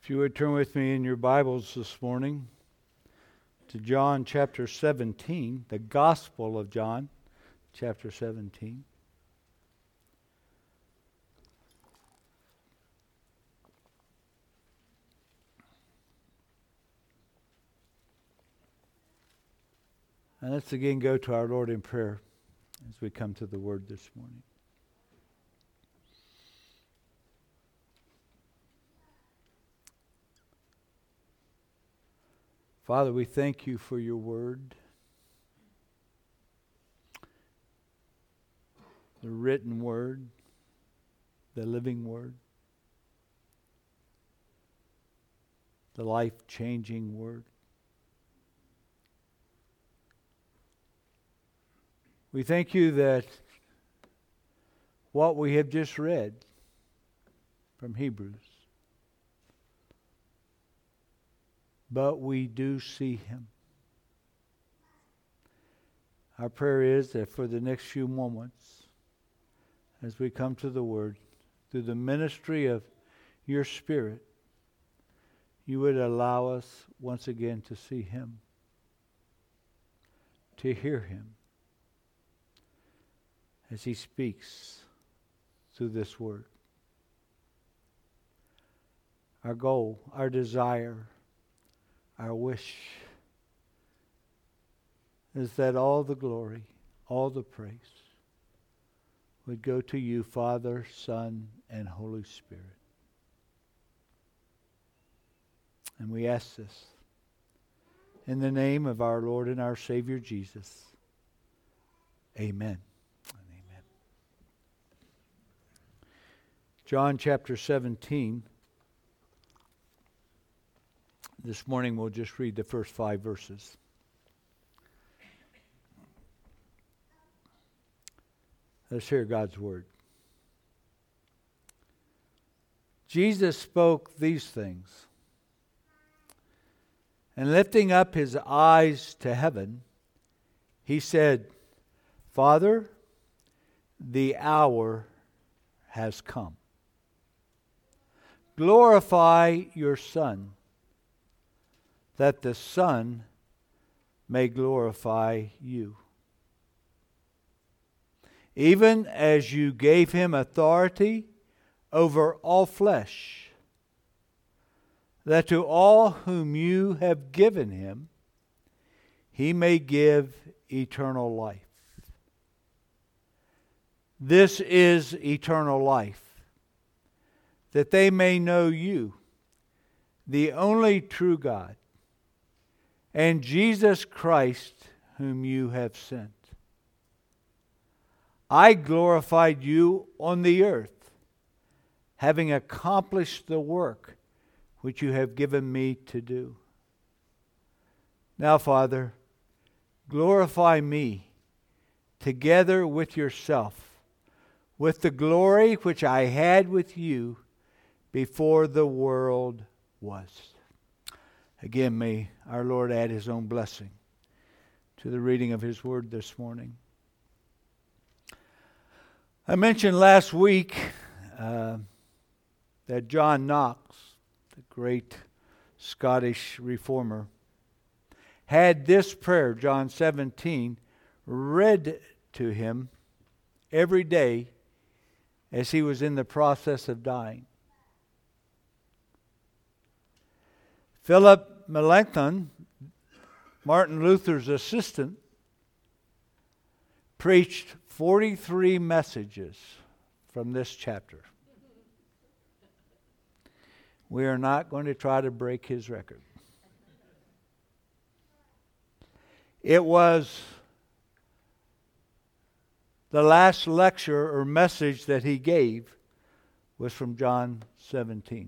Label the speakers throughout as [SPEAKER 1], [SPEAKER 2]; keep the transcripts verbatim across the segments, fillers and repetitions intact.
[SPEAKER 1] If you would turn with me in your Bibles this morning to John chapter seventeen, the Gospel of John chapter seventeen. And let's again go to our Lord in prayer as we come to the Word this morning. Father, we thank you for your Word, the written Word, the living Word, the life-changing Word. We thank you that what we have just read from Hebrews, but we do see him. Our prayer is that for the next few moments, as we come to the Word, through the ministry of your Spirit, you would allow us once again to see him, to hear him as he speaks through this Word. Our goal, our desire, our wish is that all the glory, all the praise would go to you, Father, Son, and Holy Spirit. And we ask this in the name of our Lord and our Savior Jesus. Amen. Amen. John chapter seventeen. This morning we'll just read the first five verses. Let's hear God's word. Jesus spoke these things, and lifting up his eyes to heaven, he said, Father, the hour has come. Glorify your Son, that the Son may glorify you. Even as you gave him authority over all flesh, that to all whom you have given him, he may give eternal life. This is eternal life, that they may know you, the only true God, and Jesus Christ, whom you have sent. I glorified you on the earth, having accomplished the work which you have given me to do. Now, Father, glorify me together with yourself, with the glory which I had with you before the world was. Again, may our Lord add his own blessing to the reading of his word this morning. I mentioned last week uh, that John Knox, the great Scottish reformer, had this prayer, John seventeen, read to him every day as he was in the process of dying. Philip Melanchthon, Martin Luther's assistant, preached forty-three messages from this chapter. We are not going to try to break his record. It was the last lecture or message that he gave was from John seventeen.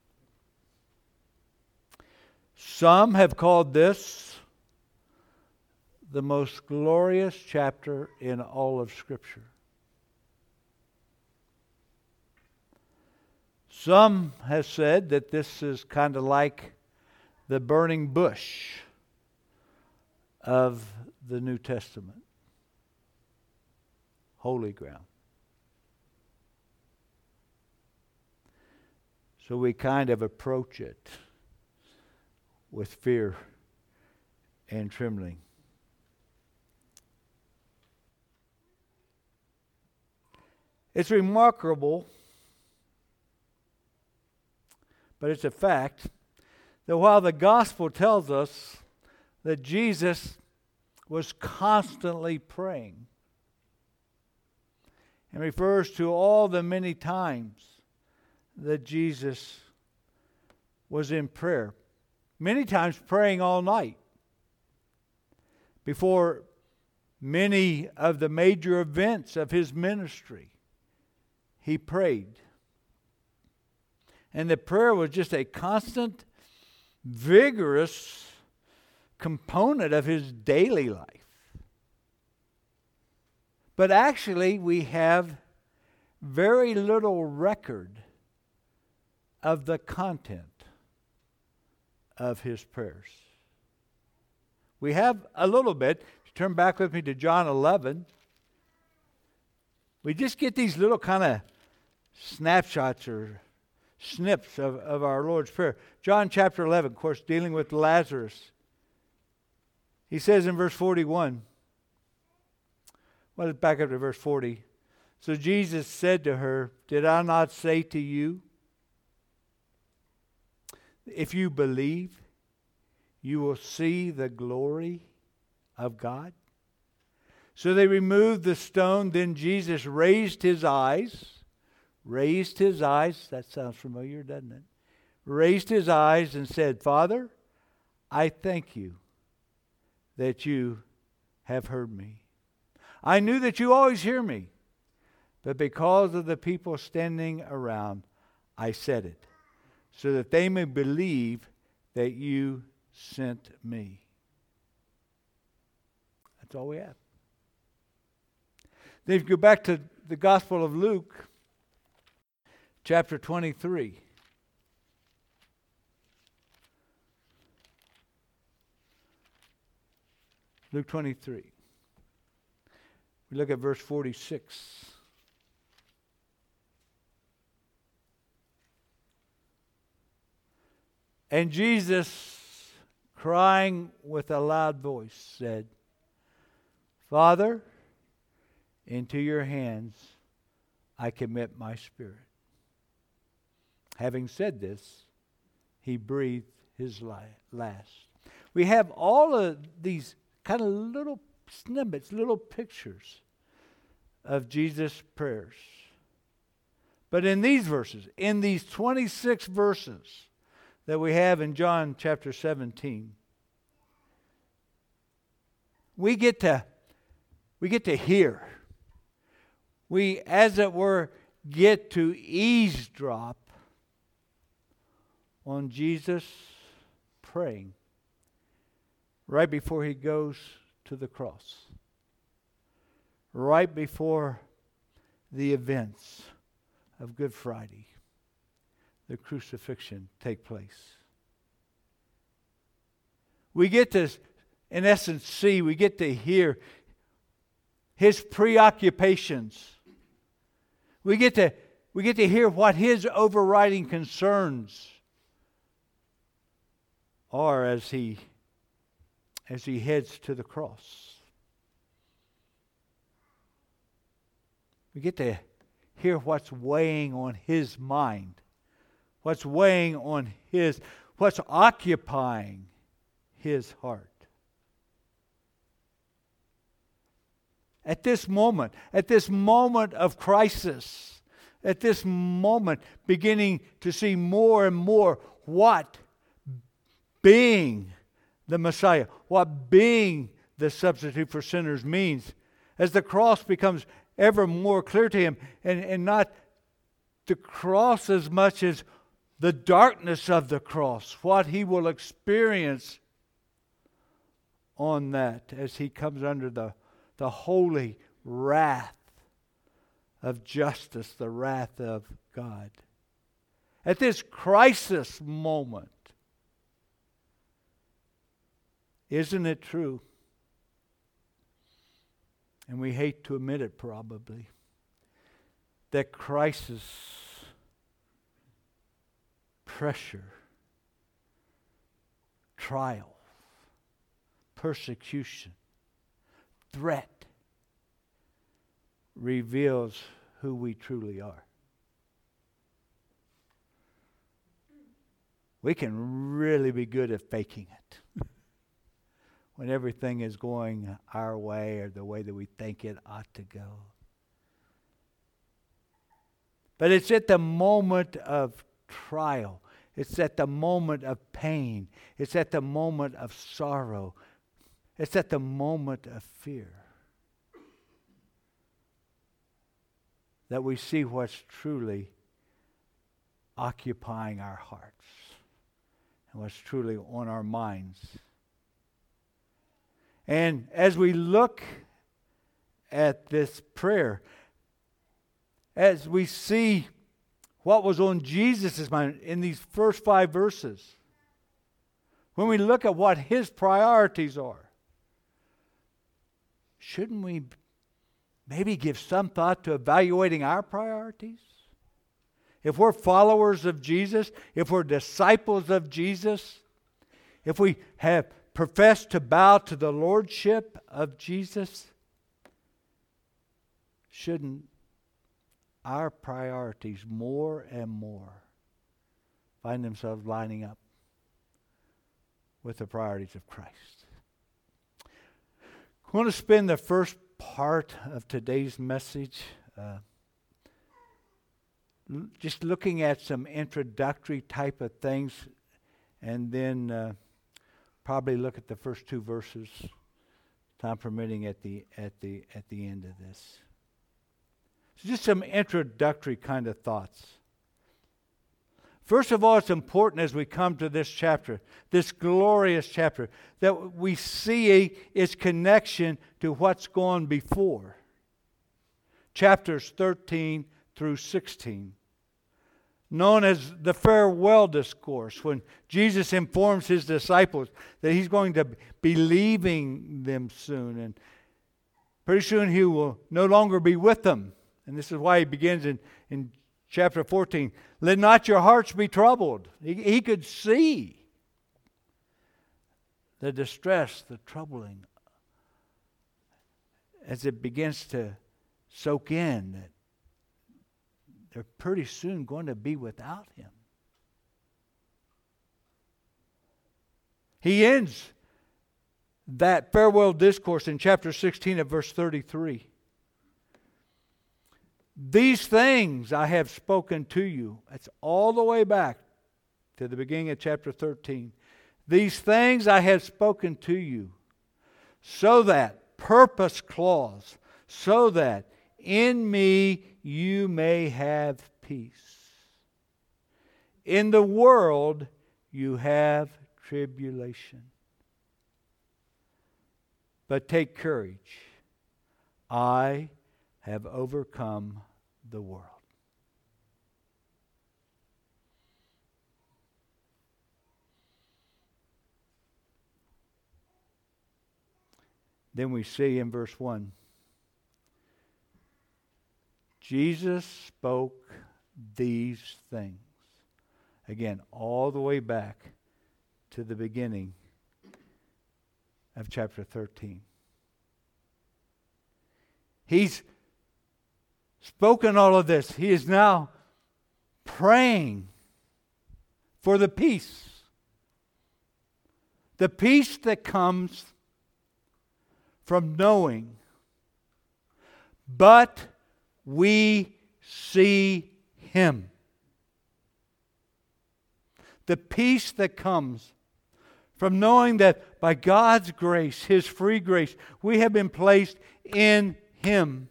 [SPEAKER 1] Some have called this the most glorious chapter in all of Scripture. Some have said that this is kind of like the burning bush of the New Testament. Holy ground. So we kind of approach it with fear and trembling. It's remarkable, but it's a fact, that while the gospel tells us that Jesus was constantly praying and refers to all the many times that Jesus was in prayer, many times praying all night. Before many of the major events of his ministry, he prayed. And the prayer was just a constant, vigorous component of his daily life. But actually, we have very little record of the content of his prayers. We have a little bit. Turn back with me to John eleven. We just get these little kind of snapshots or snips of, of our Lord's Prayer. John chapter eleven, of course, dealing with Lazarus. He says in verse forty-one, well, let's back up to verse forty. So Jesus said to her, "Did I not say to you, if you believe, you will see the glory of God?" So they removed the stone. Then Jesus raised his eyes. Raised his eyes. That sounds familiar, doesn't it? Raised his eyes and said, "Father, I thank you that you have heard me. I knew that you always hear me, but because of the people standing around, I said it, so that they may believe that you sent me." That's all we have. Then if you go back to the Gospel of Luke, chapter twenty-three. Luke twenty-three. We look at verse forty-six. And Jesus, crying with a loud voice, said, "Father, into your hands I commit my spirit." Having said this, he breathed his last. We have all of these kind of little snippets, little pictures of Jesus' prayers. But in these verses, in these twenty-six verses that we have in John chapter seventeen, we get to we get to hear. We, as it were, get to eavesdrop on Jesus praying right before he goes to the cross, right before the events of Good Friday, the crucifixion, take place. We get to, in essence, see, we get to hear his preoccupations. We get to we get to hear what his overriding concerns are as he as he heads to the cross. We get to hear what's weighing on his mind, what's weighing on his, what's occupying his heart. At this moment, at this moment of crisis, at this moment beginning to see more and more what being the Messiah, what being the substitute for sinners means, as the cross becomes ever more clear to him, and, and not the cross as much as the darkness of the cross, what he will experience on that as he comes under the the holy wrath of justice, the wrath of God. At this crisis moment, isn't it true? And we hate to admit it probably, that crisis pressure, trial, persecution, threat reveals who we truly are. We can really be good at faking it when everything is going our way or the way that we think it ought to go. But it's at the moment of trial. It's at the moment of pain. It's at the moment of sorrow. It's at the moment of fear that we see what's truly occupying our hearts and what's truly on our minds. And as we look at this prayer, as we see what was on Jesus' mind in these first five verses, when we look at what His priorities are, shouldn't we maybe give some thought to evaluating our priorities? If we're followers of Jesus, if we're disciples of Jesus, if we have professed to bow to the lordship of Jesus, shouldn't our priorities more and more find themselves lining up with the priorities of Christ? I want to spend the first part of today's message uh, l- just looking at some introductory type of things, and then uh, probably look at the first two verses, time permitting, at the at the at the end of this. So just some introductory kind of thoughts. First of all, it's important as we come to this chapter, this glorious chapter, that we see its connection to what's gone before. Chapters thirteen through sixteen, known as the farewell discourse, when Jesus informs His disciples that He's going to be leaving them soon, and pretty soon He will no longer be with them. And this is why He begins in, in chapter fourteen. Let not your hearts be troubled. He, he could see the distress, the troubling, as it begins to soak in that they're pretty soon going to be without Him. He ends that farewell discourse in chapter sixteen of verse thirty-three. These things I have spoken to you. That's all the way back to the beginning of chapter thirteen. These things I have spoken to you, so that, purpose clause, so that in me you may have peace. In the world you have tribulation. But take courage. I have overcome the world. Then we see in verse one, Jesus spoke these things. Again, all the way back to the beginning of chapter thirteen. He's spoken all of this. He is now praying for the peace. The peace that comes from knowing. But we see Him. The peace that comes from knowing that by God's grace, His free grace, we have been placed in Him.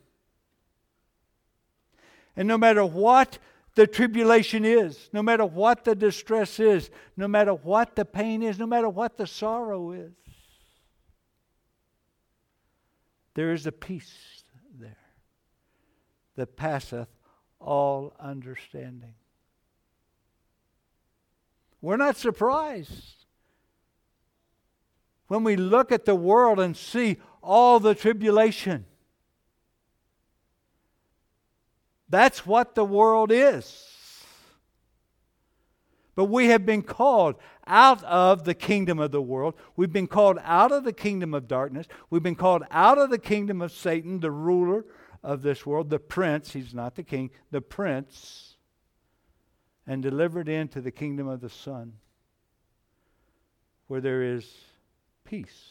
[SPEAKER 1] And no matter what the tribulation is, no matter what the distress is, no matter what the pain is, no matter what the sorrow is, there is a peace there that passeth all understanding. We're not surprised when we look at the world and see all the tribulation. That's what the world is. But we have been called out of the kingdom of the world. We've been called out of the kingdom of darkness. We've been called out of the kingdom of Satan, the ruler of this world, the prince. He's not the king, the prince. And delivered into the kingdom of the Son, where there is peace.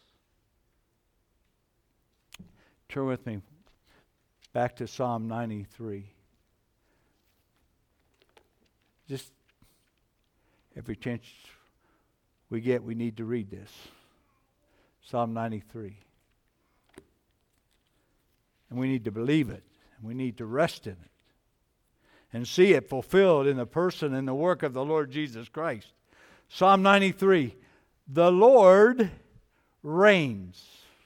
[SPEAKER 1] Turn with me back to Psalm ninety-three. Just every chance we get, we need to read this. Psalm ninety-three. And we need to believe it. And we need to rest in it. And see it fulfilled in the person and the work of the Lord Jesus Christ. Psalm ninety-three. The Lord reigns.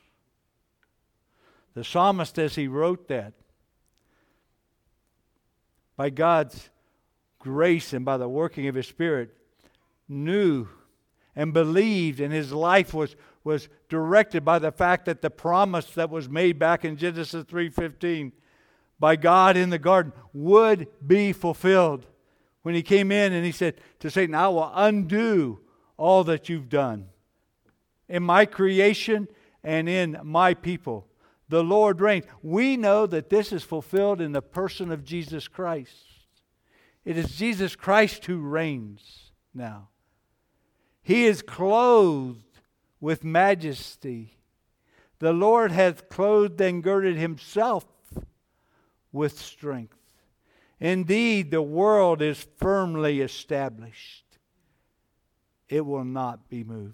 [SPEAKER 1] The psalmist, as he wrote that, by God's grace and by the working of His Spirit, knew and believed, and his life was, was directed by the fact that the promise that was made back in Genesis three fifteen by God in the garden would be fulfilled. When He came in and He said to Satan, I will undo all that you've done in my creation and in my people. The Lord reigns. We know that this is fulfilled in the person of Jesus Christ. It is Jesus Christ who reigns now. He is clothed with majesty. The Lord hath clothed and girded Himself with strength. Indeed, the world is firmly established. It will not be moved.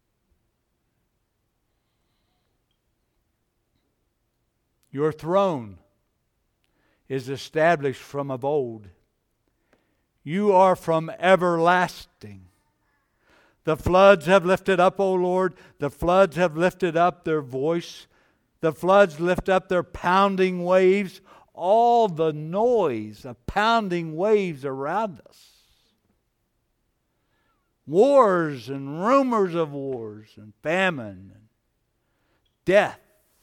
[SPEAKER 1] Your throne is established from of old. You are from everlasting. The floods have lifted up, O Lord. The floods have lifted up their voice. The floods lift up their pounding waves. All the noise of pounding waves around us. Wars and rumors of wars and famine and death.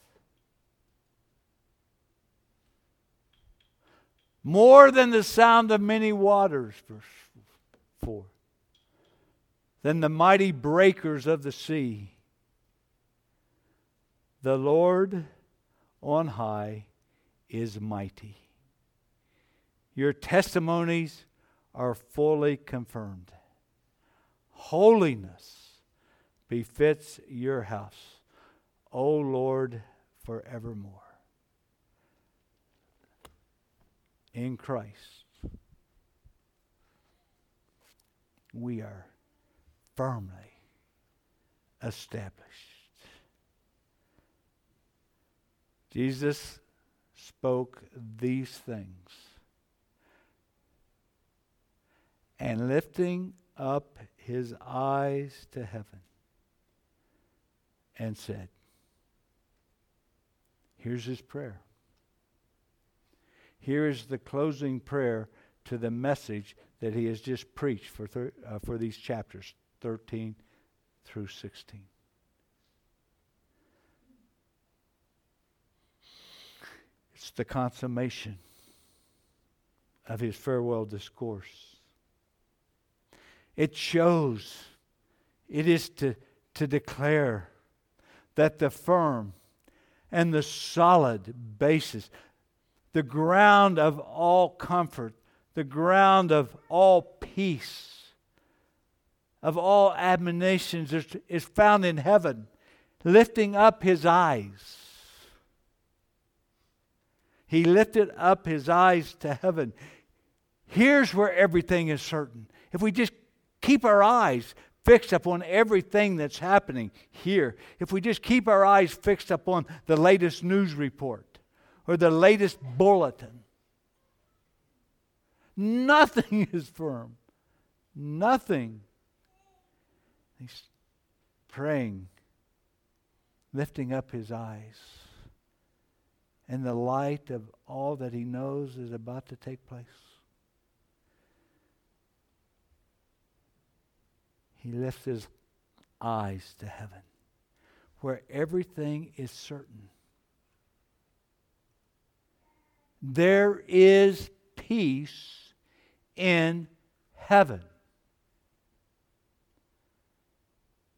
[SPEAKER 1] More than the sound of many waters, verse four. Than the mighty breakers of the sea. The Lord on high is mighty. Your testimonies are fully confirmed. Holiness befits your house, O Lord, forevermore. In Christ, we are firmly established. Jesus spoke these things, and lifting up His eyes to heaven, and said, here's His prayer. Here is the closing prayer to the message that He has just preached for thir- uh, for these chapters, thirteen through sixteen. It's the consummation of His farewell discourse. It shows, it is to, to declare that the firm and the solid basis, the ground of all comfort, the ground of all peace, of all admonitions is, is found in heaven, lifting up His eyes. He lifted up His eyes to heaven. Here's where everything is certain. If we just keep our eyes fixed upon everything that's happening here, if we just keep our eyes fixed upon the latest news report, or the latest bulletin. Nothing is firm. Nothing. He's praying, lifting up his eyes. And the light of all that he knows is about to take place. He lifts his eyes to heaven, where everything is certain. There is peace in heaven.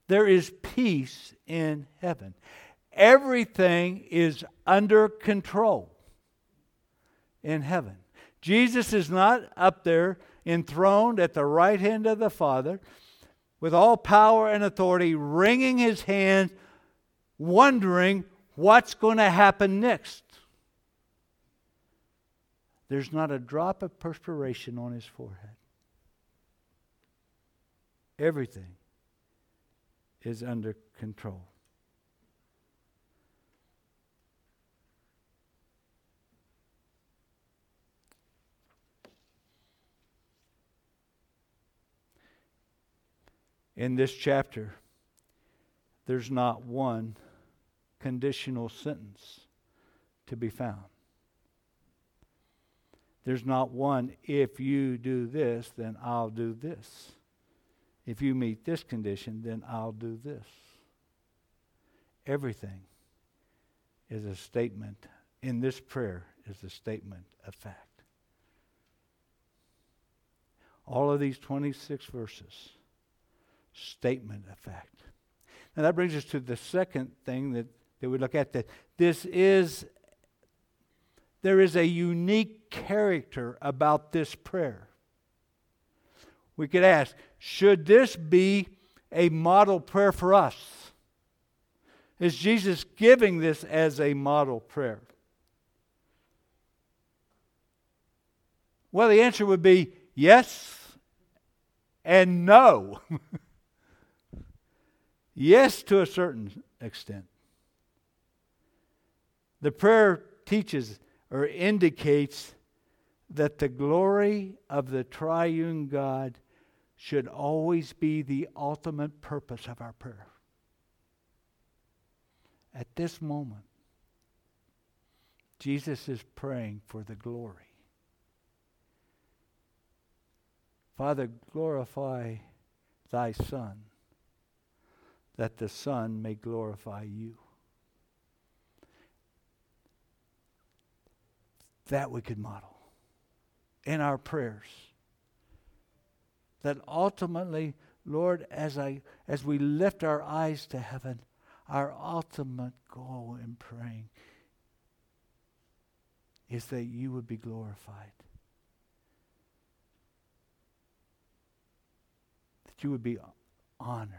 [SPEAKER 1] There is peace in heaven. Everything is under control in heaven. Jesus is not up there enthroned at the right hand of the Father with all power and authority, wringing his hands, wondering what's going to happen next. There's not a drop of perspiration on his forehead. Everything is under control. In this chapter, there's not one conditional sentence to be found. There's not one, if you do this, then I'll do this. If you meet this condition, then I'll do this. Everything is a statement, in this prayer, is a statement of fact. All of these twenty-six verses, statement of fact. Now that brings us to the second thing that, that we look at, that this is, there is a unique character about this prayer. We could ask, should this be a model prayer for us? Is Jesus giving this as a model prayer? Well, the answer would be yes and no. Yes, to a certain extent. The prayer teaches or indicates that the glory of the triune God should always be the ultimate purpose of our prayer. At this moment, Jesus is praying for the glory. Father, glorify thy Son, that the Son may glorify you. That we could model in our prayers. That ultimately, Lord, as I as we lift our eyes to heaven, our ultimate goal in praying is that you would be glorified. That you would be honored.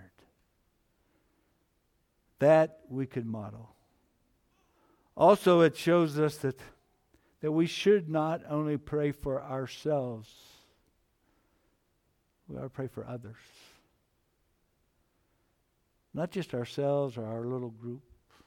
[SPEAKER 1] That we could model. Also, it shows us that, that we should not only pray for ourselves, we ought to pray for others. Not just ourselves or our little group.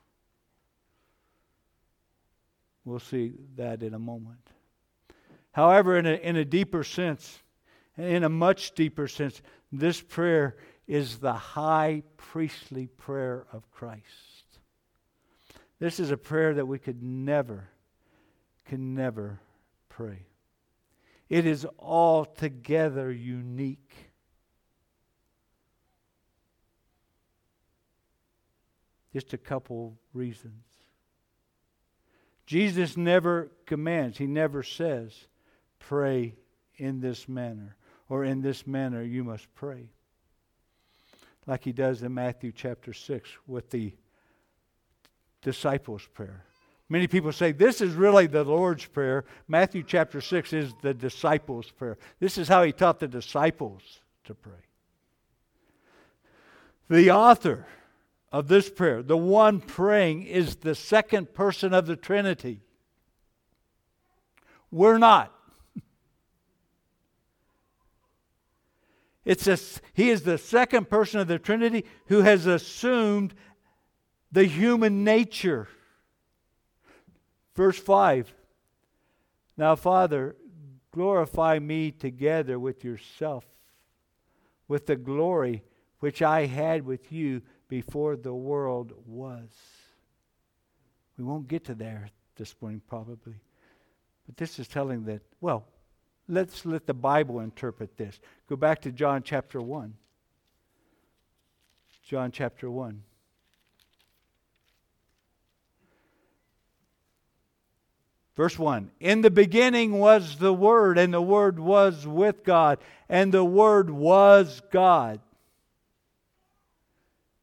[SPEAKER 1] We'll see that in a moment. However, in a, in a deeper sense, in a much deeper sense, this prayer is the high priestly prayer of Christ. This is a prayer that we could never, can never pray. It is altogether unique. Just a couple reasons. Jesus never commands, he never says, pray in this manner, or in this manner you must pray. Like he does in Matthew chapter six with the disciples' prayer. Many people say this is really the Lord's Prayer. Matthew chapter six is the disciples' prayer. This is how he taught the disciples to pray. The author of this prayer, the one praying, is the second person of the Trinity. We're not. It's a, he is the second person of the Trinity who has assumed the human nature. Verse five. Now, Father, glorify me together with yourself, with the glory which I had with you before the world was. We won't get to there this morning probably. But this is telling that, well, let's let the Bible interpret this. Go back to John chapter one. John chapter one. Verse one, in the beginning was the Word, and the Word was with God, and the Word was God.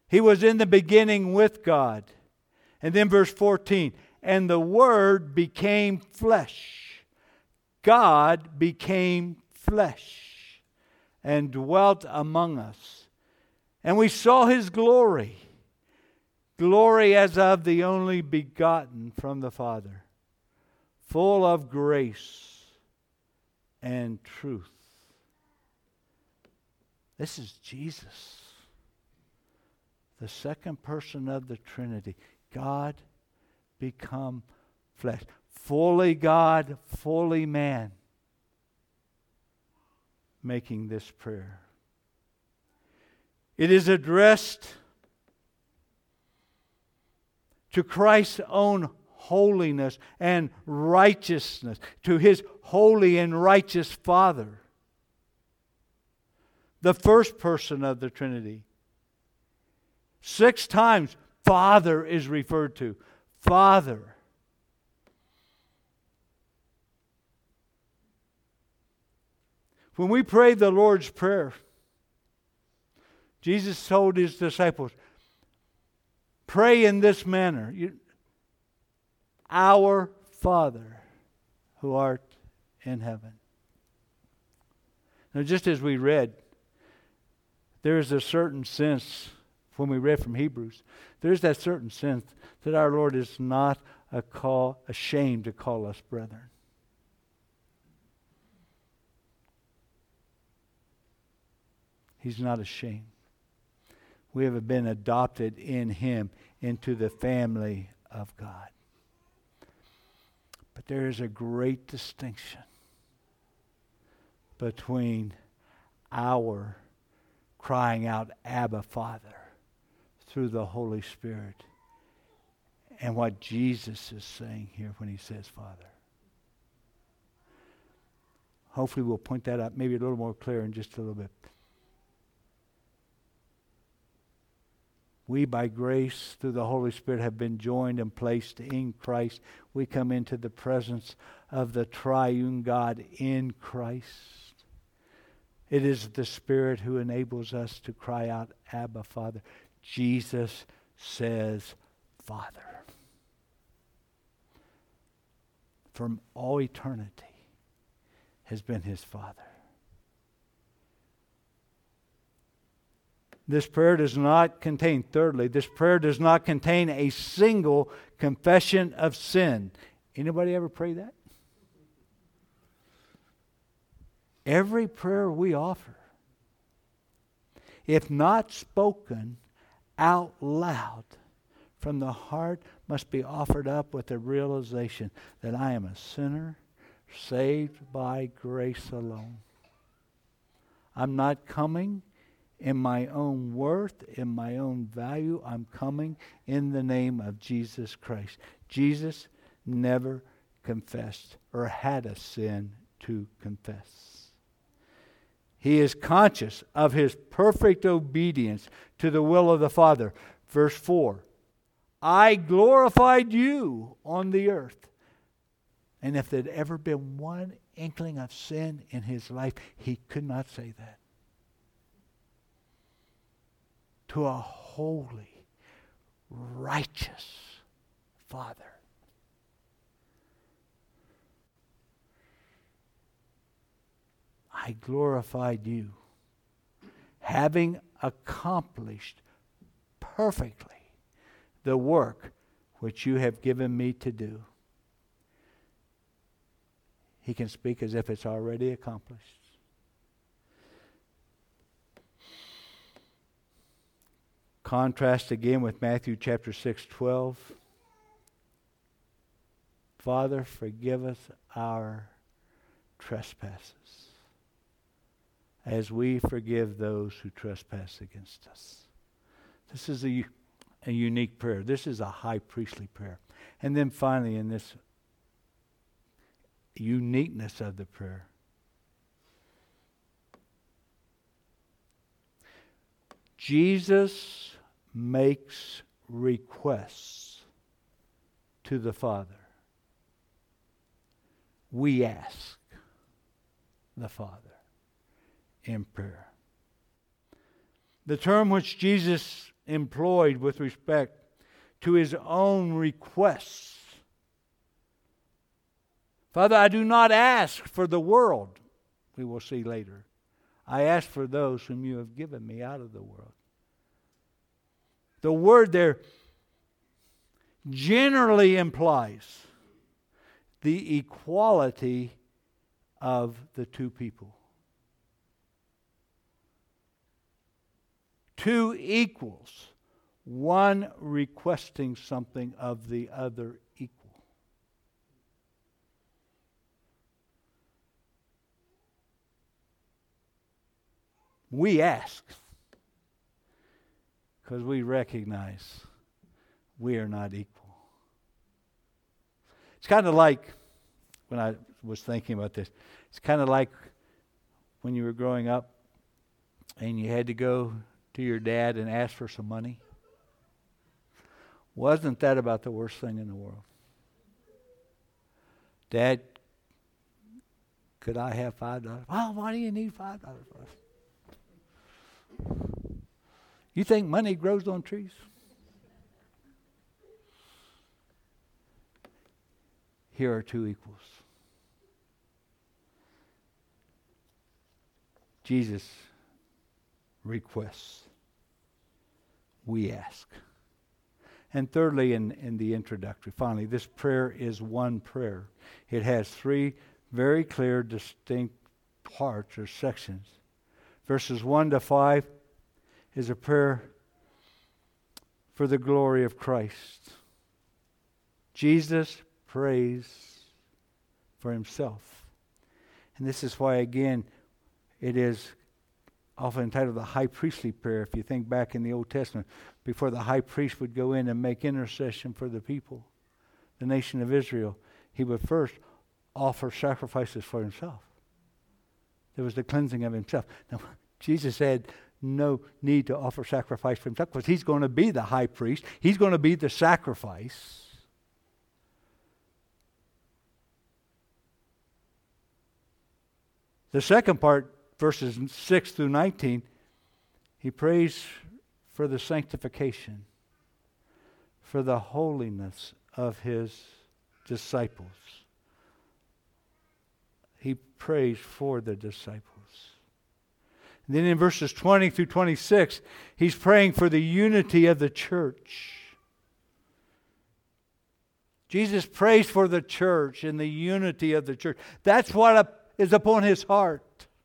[SPEAKER 1] He was in the beginning with God. And then verse fourteen, and the Word became flesh. God became flesh and dwelt among us. And we saw His glory, glory as of the only begotten from the Father, full of grace and truth. This is Jesus, the second person of the Trinity. God become flesh. Fully God, fully man, making this prayer. It is addressed to Christ's own holiness and righteousness, to His holy and righteous Father, the first person of the Trinity. Six times Father is referred to. Father. When we pray the Lord's Prayer, Jesus told His disciples, pray in this manner. You, Our Father, who art in heaven. Now, just as we read, there is a certain sense, when we read from Hebrews, there's that certain sense that our Lord is not a call, ashamed to call us brethren. He's not ashamed. We have been adopted in Him into the family of God. But there is a great distinction between our crying out, Abba, Father, through the Holy Spirit, and what Jesus is saying here when He says Father. Hopefully we'll point that out maybe a little more clear in just a little bit. We, by grace, through the Holy Spirit, have been joined and placed in Christ. We come into the presence of the triune God in Christ. It is the Spirit who enables us to cry out, Abba, Father. Jesus says, Father. From all eternity has been His Father. This prayer does not contain, thirdly, this prayer does not contain a single confession of sin. Anybody ever pray that? Every prayer we offer, if not spoken out loud from the heart, must be offered up with the realization that I am a sinner saved by grace alone. I'm not coming in my own worth, in my own value. I'm coming in the name of Jesus Christ. Jesus never confessed or had a sin to confess. He is conscious of His perfect obedience to the will of the Father. Verse four, I glorified you on the earth. And if there had ever been one inkling of sin in His life, He could not say that. To a holy, righteous Father. I glorified you, having accomplished perfectly the work which you have given me to do. He can speak as if it's already accomplished. Contrast again with Matthew chapter six, twelve. Father, forgive us our trespasses, as we forgive those who trespass against us. This is a, a unique prayer. This is a high priestly prayer. And then finally, in this uniqueness of the prayer, Jesus makes requests to the Father. We ask the Father in prayer. The term which Jesus employed with respect to his own requests. Father, I do not ask for the world, we will see later. I ask for those whom you have given me out of the world. The word there generally implies the equality of the two people. Two equals, one requesting something of the other equal. We ask because we recognize we are not equal. It's kind of like, when I was thinking about this, it's kind of like when you were growing up and you had to go to your dad and ask for some money. Wasn't that about the worst thing in the world? Dad, could I have five dollars? Well, why do you need five dollars? You think money grows on trees? Here are two equals. Jesus requests. We ask. And thirdly, in, in the introductory, finally, this prayer is one prayer. It has three very clear, distinct parts or sections. Verses one to five is a prayer for the glory of Christ. Jesus prays for himself. And this is why, again, it is often entitled the high priestly prayer. If you think back in the Old Testament, before the high priest would go in and make intercession for the people, the nation of Israel, he would first offer sacrifices for himself. There was the cleansing of himself. Now, Jesus had no need to offer sacrifice for himself because he's going to be the high priest. He's going to be the sacrifice. The second part, verses six through nineteen, he prays for the sanctification, for the holiness of his disciples. He prays for the disciples. And then in verses twenty through twenty-six, he's praying for the unity of the church. Jesus prays for the church and the unity of the church. That's what is upon his heart.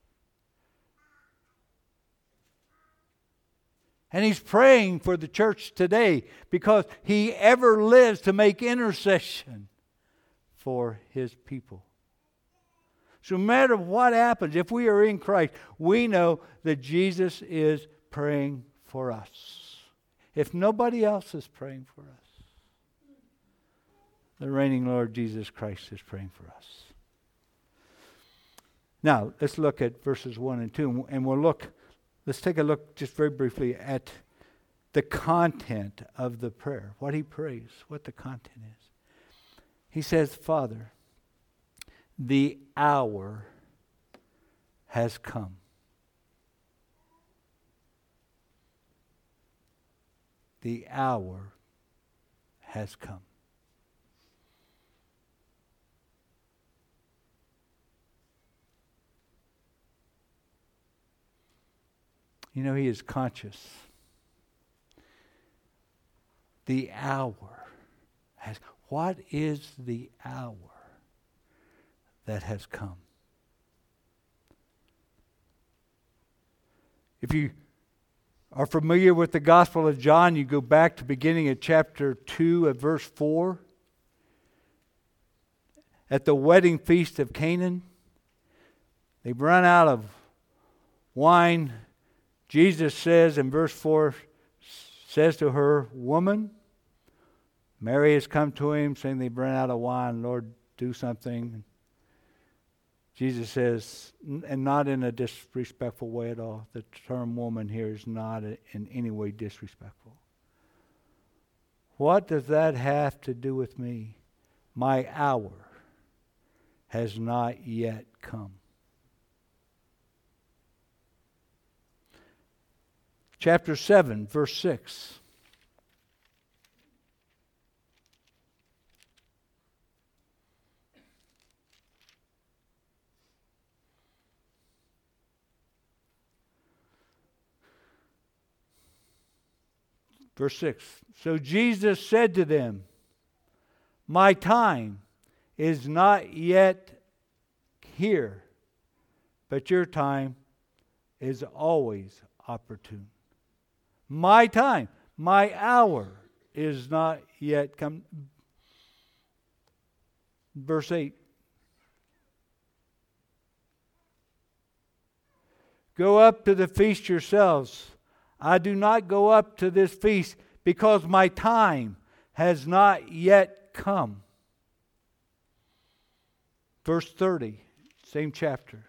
[SPEAKER 1] And he's praying for the church today because he ever lives to make intercession for his people. So no matter what happens, if we are in Christ, we know that Jesus is praying for us. If nobody else is praying for us, the reigning Lord Jesus Christ is praying for us. Now, let's look at verses one and two, and we'll look, let's take a look just very briefly at the content of the prayer, what he prays, what the content is. He says, Father, the hour has come. The hour has come. You know, he is conscious. The hour has. What is the hour that has come? If you are familiar with the Gospel of John, you go back to beginning of chapter two at verse four. At the wedding feast of Canaan, they've run out of wine. Jesus says in verse four, says to her, Woman, Mary has come to him saying they've run out of wine. Lord, do something. Jesus says, and not in a disrespectful way at all. The term woman here is not in any way disrespectful. What does that have to do with me? My hour has not yet come. chapter seven, verse six. Verse six. So Jesus said to them, my time is not yet here, but your time is always opportune. My time, my hour is not yet come. Verse eight. Go up to the feast yourselves. I do not go up to this feast because my time has not yet come. Verse thirty, same chapter.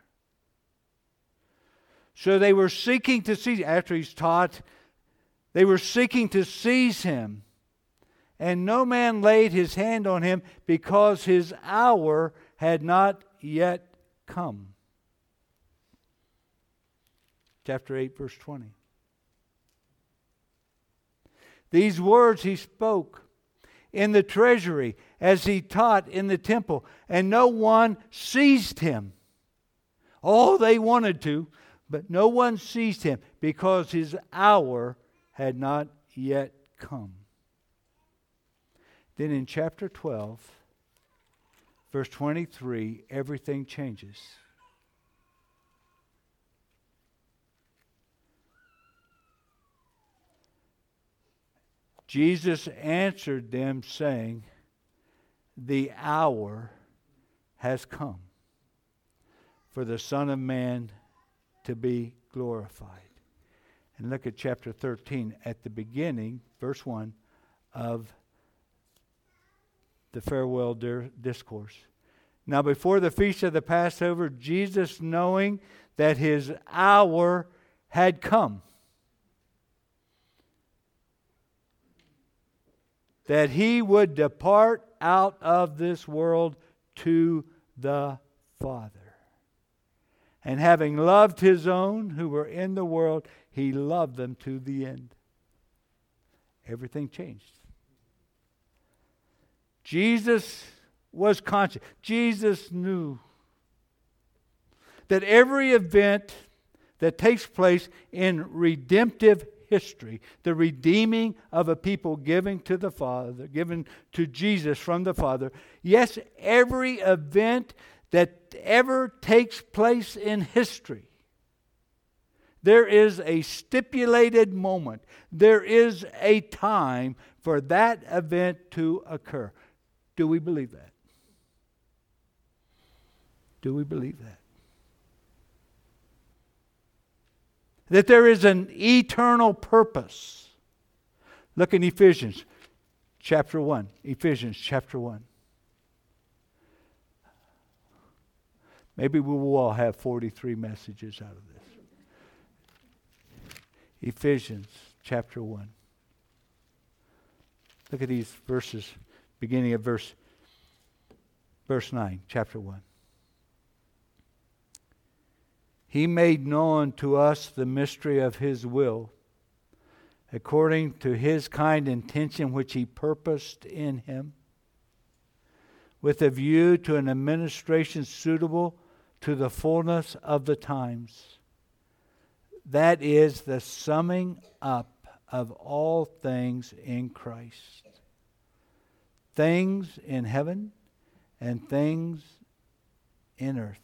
[SPEAKER 1] So they were seeking to seize, after he's taught, they were seeking to seize him. And no man laid his hand on him because his hour had not yet come. Chapter eight, verse twenty. These words he spoke in the treasury as he taught in the temple, and no one seized him. Oh, they wanted to, but no one seized him because his hour had not yet come. Then in chapter twelve, verse twenty-three, everything changes. Jesus answered them, saying, the hour has come for the Son of Man to be glorified. And look at chapter thirteen, at the beginning, verse one, of the farewell discourse. Now before the feast of the Passover, Jesus, knowing that his hour had come, that he would depart out of this world to the Father. And having loved his own who were in the world, he loved them to the end. Everything changed. Jesus was conscious. Jesus knew that every event that takes place in redemptive history, the redeeming of a people giving to the Father, given to Jesus from the Father. Yes, every event that ever takes place in history, there is a stipulated moment. There is a time for that event to occur. Do we believe that? Do we believe that? That there is an eternal purpose. Look in Ephesians chapter one. Ephesians chapter one. Maybe we will all have forty-three messages out of this. Ephesians chapter one. Look at these verses, beginning of verse, verse nine, chapter one. He made known to us the mystery of his will, according to his kind intention which he purposed in him, with a view to an administration suitable to the fullness of the times. That is the summing up of all things in Christ. Things in heaven and things in earth.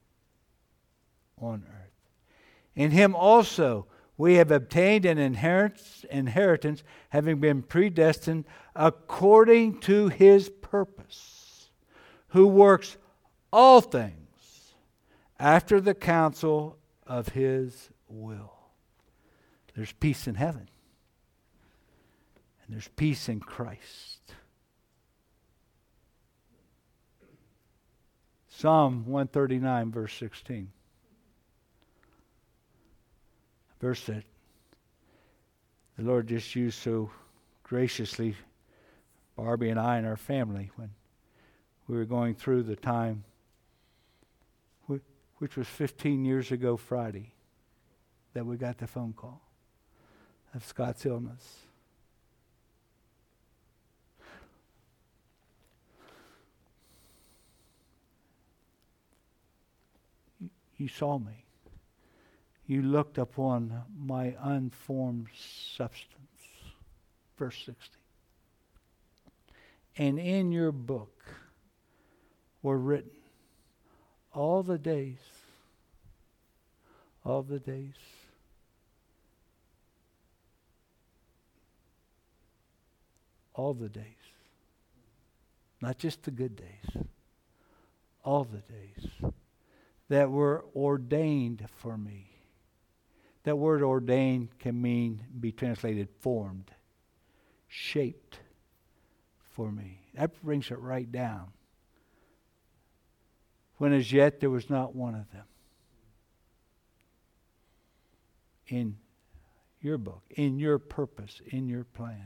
[SPEAKER 1] On earth. In him also we have obtained an inheritance, inheritance, having been predestined according to his purpose, who works all things after the counsel of his will. There's peace in heaven. And there's peace in Christ. Psalm one thirty-nine, verse sixteen. Verse that the Lord just used so graciously, Barbie and I and our family, when we were going through the time, which was fifteen years ago Friday, that we got the phone call. of Scott's illness. You saw me. You looked upon my unformed substance. Verse sixty. And in your book were written all the days, all the days, all the days, not just the good days, all the days that were ordained for me. That word ordained can mean, be translated formed, shaped for me. That brings it right down. When as yet there was not one of them. In your book, in your purpose, in your plan.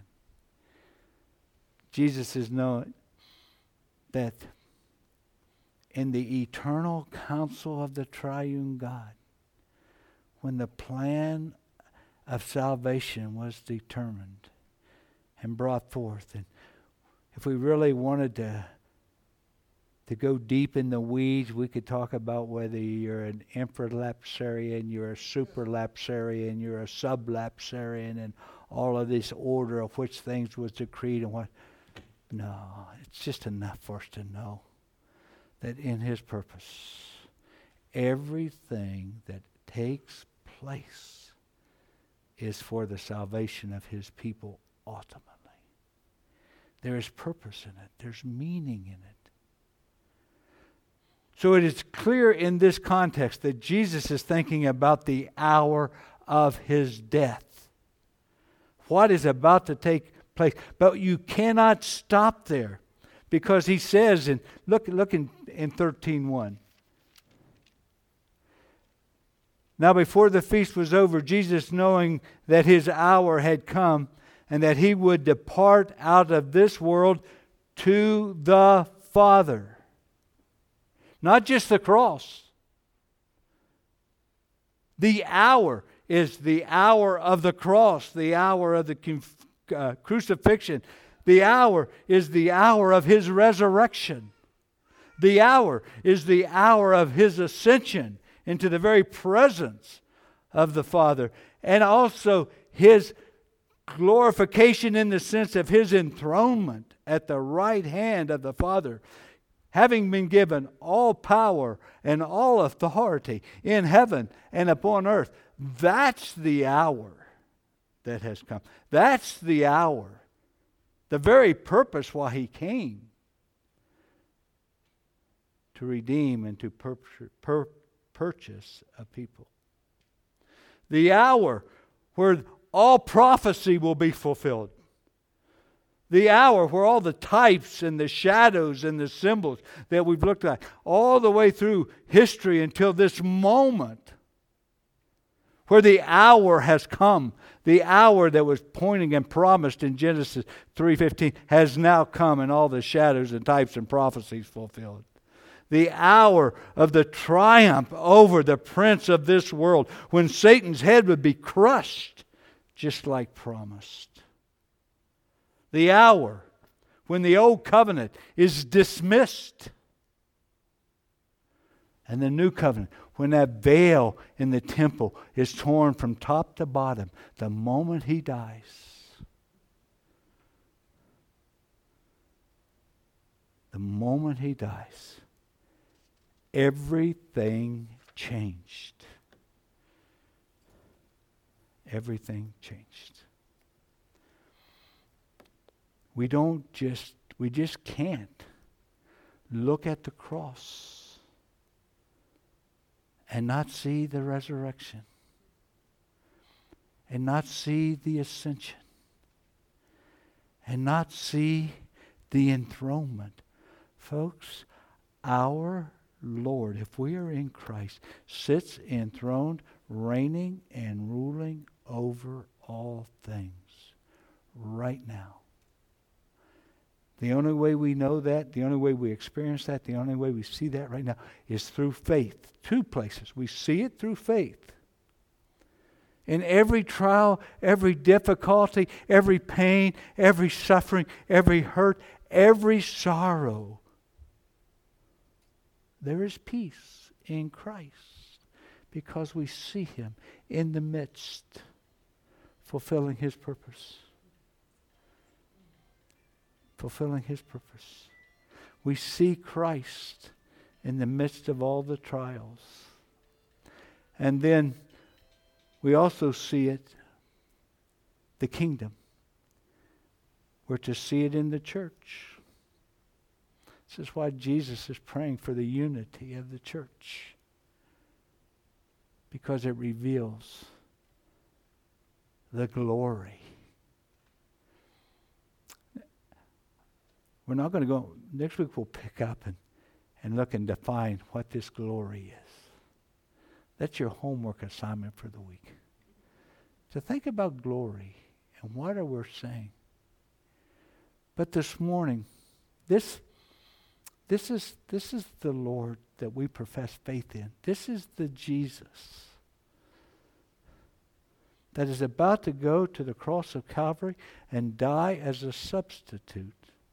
[SPEAKER 1] Jesus is known that in the eternal counsel of the triune God, when the plan of salvation was determined and brought forth, and if we really wanted to to go deep in the weeds, we could talk about whether you're an infralapsarian, you're a superlapsarian, you're a sublapsarian, and all of this order of which things was decreed and what. No, it's just enough for us to know that in His purpose, everything that takes place is for the salvation of His people ultimately. There is purpose in it. There's meaning in it. So it is clear in this context that Jesus is thinking about the hour of His death. What is about to take place. But you cannot stop there, because He says, and look, look in, in thirteen one. Now before the feast was over, Jesus, knowing that His hour had come and that He would depart out of this world to the Father. Not just the cross. The hour is the hour of the cross, the hour of the uh, crucifixion. The hour is the hour of His resurrection. The hour is the hour of His ascension into the very presence of the Father. And also His glorification in the sense of His enthronement at the right hand of the Father. Having been given all power and all authority in heaven and upon earth. That's the hour that has come. That's the hour. The very purpose why He came. To redeem and to pur- pur- purchase a people. The hour where all prophecy will be fulfilled. The hour where all the types and the shadows and the symbols that we've looked at all the way through history until this moment, where the hour has come, the hour that was pointing and promised in Genesis three fifteen has now come, and all the shadows and types and prophecies fulfilled. The hour of the triumph over the prince of this world, when Satan's head would be crushed, just like promised. The hour when the old covenant is dismissed. And the new covenant, when that veil in the temple is torn from top to bottom, the moment He dies. The moment He dies, everything changed. Everything changed. We don't just, we just can't look at the cross and not see the resurrection and not see the ascension and not see the enthronement. Folks, our Lord, if we are in Christ, sits enthroned, reigning and ruling over all things right now. The only way we know that, the only way we experience that, the only way we see that right now is through faith. Two places. We see it through faith In every trial, every difficulty, every pain, every suffering, every hurt, every sorrow, there is peace in Christ because we see Him in the midst, fulfilling His purpose. Fulfilling His purpose. We see Christ in the midst of all the trials. And then we also see it, the kingdom. We're to see it in the church. This is why Jesus is praying for the unity of the church. Because it reveals the glory. We're not going to go, next week we'll pick up and, and look and define what this glory is. That's your homework assignment for the week. To think about glory and what are we saying. But this morning, this, this is this is the Lord that we profess faith in. This is the Jesus that is about to go to the cross of Calvary and die as a substitute.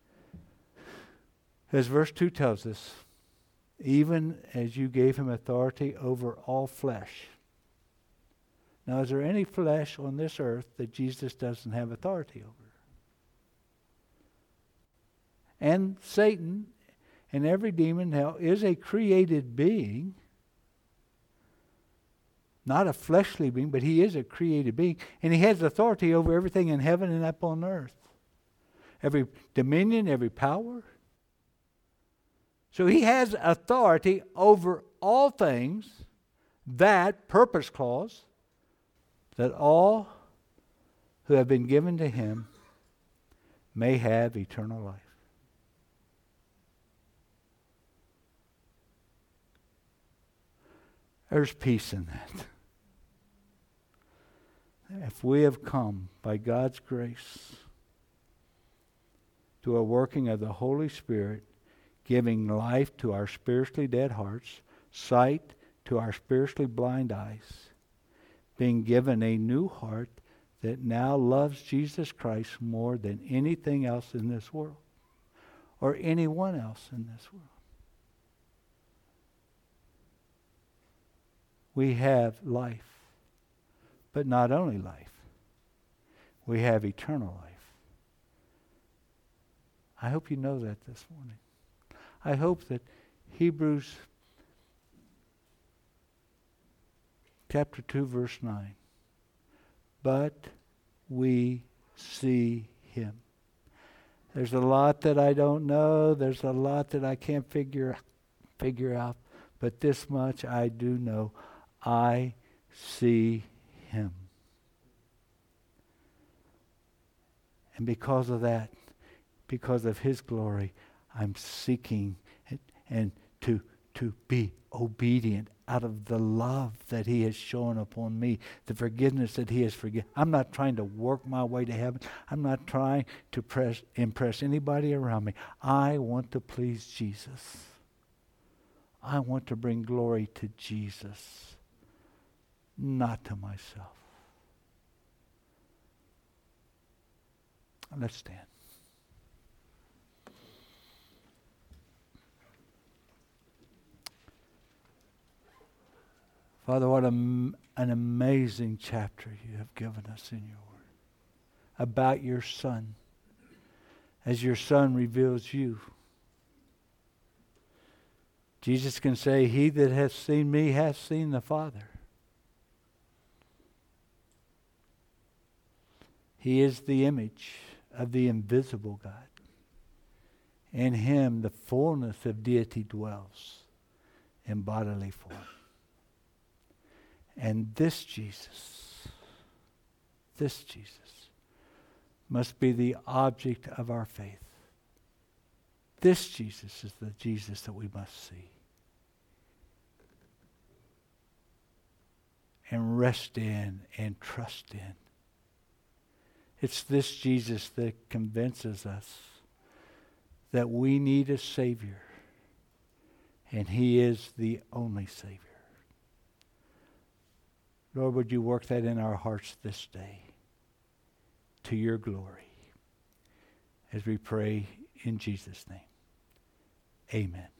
[SPEAKER 1] As verse two tells us, even as you gave him authority over all flesh. Now, is there any flesh on this earth that Jesus doesn't have authority over? And Satan and every demon in hell is a created being, not a fleshly being, but he is a created being, and he has authority over everything in heaven and up on earth. Every dominion, every power. So he has authority over all things, that purpose clause, that all who have been given to him may have eternal life. There's peace in that. If we have come by God's grace to a working of the Holy Spirit, giving life to our spiritually dead hearts, sight to our spiritually blind eyes, being given a new heart that now loves Jesus Christ more than anything else in this world or anyone else in this world. We have life, but not only life, we have eternal life. I hope you know that this morning. I hope that Hebrews chapter two, verse nine. But we see him. There's a lot that I don't know. There's a lot that I can't figure, figure out. But this much I do know. I see him. And because of that, because of his glory, I'm seeking and, and to, to be obedient out of the love that he has shown upon me, the forgiveness that he has forgiven. I'm not trying to work my way to heaven. I'm not trying to press, impress anybody around me. I want to please Jesus. I want to bring glory to Jesus, not to myself. Let's stand. Father, what a, an amazing chapter you have given us in your word about your Son, as your Son reveals you. Jesus can say, he that hath seen me hath seen the Father. He is the image of the invisible God. In him the fullness of deity dwells in bodily form. And this Jesus, this Jesus, must be the object of our faith. This Jesus is the Jesus that we must see and rest in and trust in. It's this Jesus that convinces us that we need a Savior, and he is the only Savior. Lord, would you work that in our hearts this day to your glory, as we pray in Jesus' name. Amen.